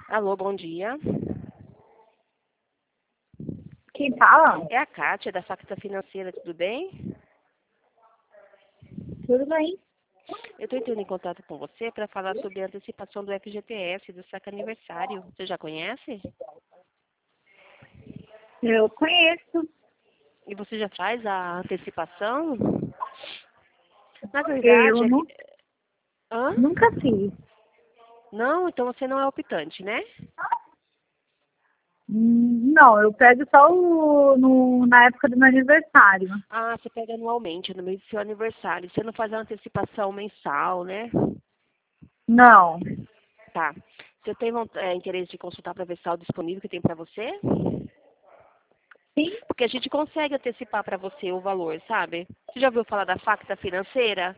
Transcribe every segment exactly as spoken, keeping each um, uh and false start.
Alô, bom dia. Quem fala? É a Kátia, da Facta Financeira, tudo bem? Tudo bem? Eu estou entrando em contato com você para falar sobre a antecipação do F G T S, do saque aniversário. Você já conhece? Eu conheço. E você já faz a antecipação? Na verdade, Eu é que... nu- Hã? nunca fiz. Não, então você não é optante, né? Hum, Não, eu pego só o, no, na época do meu aniversário. Ah, você pega anualmente, no mês do seu aniversário. Você não faz a antecipação mensal, né? Não. Tá. Você tem vont- é, interesse de consultar para ver se está o disponível que tem para você? Sim? Porque a gente consegue antecipar para você o valor, sabe? Você já ouviu falar da Facta Financeira?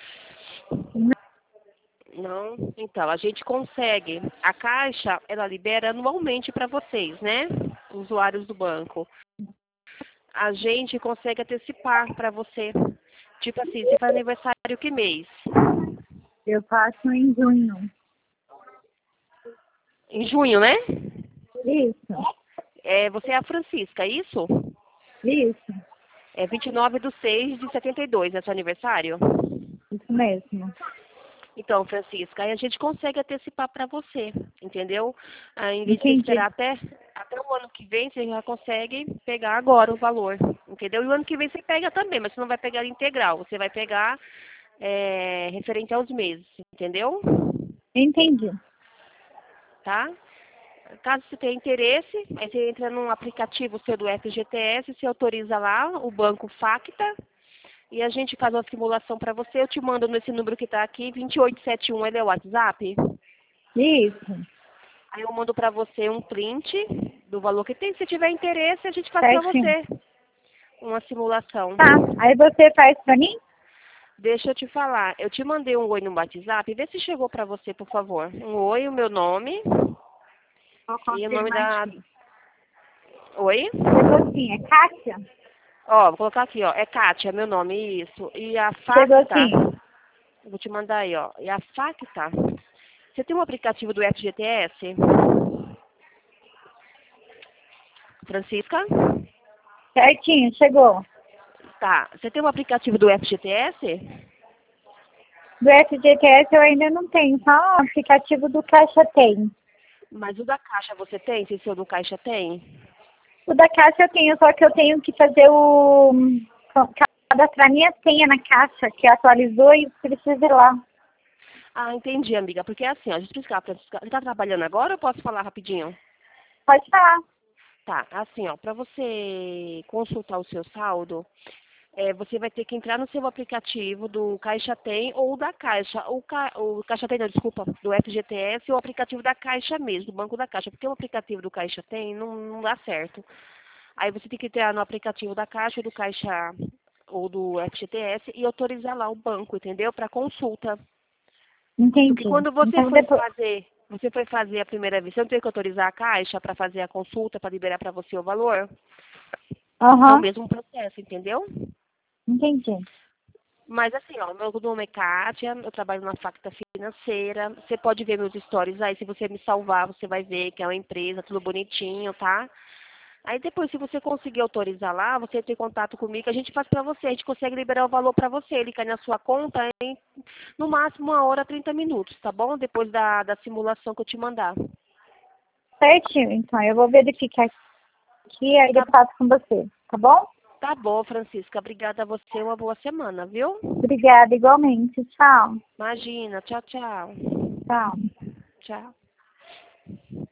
Não? Então, a gente consegue. A Caixa, ela libera anualmente para vocês, né? Usuários do banco. A gente consegue antecipar para você. Tipo assim, você faz aniversário que mês? Eu faço em junho. Em junho, né? Isso. É, você é a Francisca, é isso? Isso. É vinte e nove de seis de setenta e dois, é seu aniversário? Isso mesmo. Então, Francisca, aí a gente consegue antecipar para você, entendeu? Aí, em vez de você Entendi. esperar até, até o ano que vem, você já consegue pegar agora o valor, entendeu? E o ano que vem você pega também, mas você não vai pegar integral, você vai pegar é, referente aos meses, entendeu? Entendi. Tá? Caso você tenha interesse, aí você entra num aplicativo seu do F G T S, você autoriza lá o banco Facta, e a gente faz uma simulação para você. Eu te mando nesse número que está aqui, vinte e oito setenta e um, ele é o WhatsApp. Isso. Aí eu mando para você um print do valor que tem. Se tiver interesse, a gente faz para Certinho. você uma simulação. Tá. Aí você faz pra mim? Deixa eu te falar. Eu te mandei um oi no WhatsApp. Vê se chegou para você, por favor. Um oi, o meu nome Vou e o nome confirmar da... aqui. Oi? Chegou sim. É Kátia? Ó, vou colocar aqui, ó. É Kátia, meu nome, isso. E a Chegou Facta... sim. Vou te mandar aí, ó. E a Facta... Você tem um aplicativo do F G T S? Francisca? Certinho, chegou. Tá. Você tem um aplicativo do F G T S? Do F G T S eu ainda não tenho, só o aplicativo do Caixa tem. Mas o da Caixa você tem? Se o seu do Caixa tem? O da Caixa eu tenho, só que eu tenho que fazer o... cadastrar minha senha na Caixa, que atualizou e preciso ir lá. Ah, entendi, amiga. Porque é assim, ó, deixa eu explicar pra você. Você tá trabalhando agora ou eu posso falar rapidinho? Pode falar. Tá, assim, ó, para você consultar o seu saldo, é, você vai ter que entrar no seu aplicativo do Caixa Tem ou da Caixa. O, Ca... o Caixa Tem, não, desculpa, do F G T S ou o aplicativo da Caixa mesmo, do Banco da Caixa. Porque o aplicativo do Caixa Tem não, não dá certo. Aí você tem que entrar no aplicativo da Caixa ou do Caixa ou do F G T S e autorizar lá o banco, entendeu? Para consulta. Porque Entendi. quando você Então foi depois... fazer, você foi fazer a primeira vez, você não tem que autorizar a Caixa para fazer a consulta, para liberar para você o valor? É o Aham, mesmo processo, entendeu? entendi. Mas assim, ó, meu nome é Kátia, eu trabalho na Facta Financeira. Você pode ver meus stories aí, se você me salvar, você vai ver que é uma empresa, tudo bonitinho, tá? Aí depois, se você conseguir autorizar lá, você entra em contato comigo, a gente faz pra você, a gente consegue liberar o valor pra você. Ele cai na sua conta em, no máximo, uma hora, trinta minutos, tá bom? Depois da, da simulação que eu te mandar. Certinho, então eu vou verificar aqui, aí eu Tá, passo com você, tá bom? tá bom, Francisca. Obrigada a você, uma boa semana, viu? Obrigada, igualmente. Tchau. Imagina, tchau, tchau. Tchau. Tchau.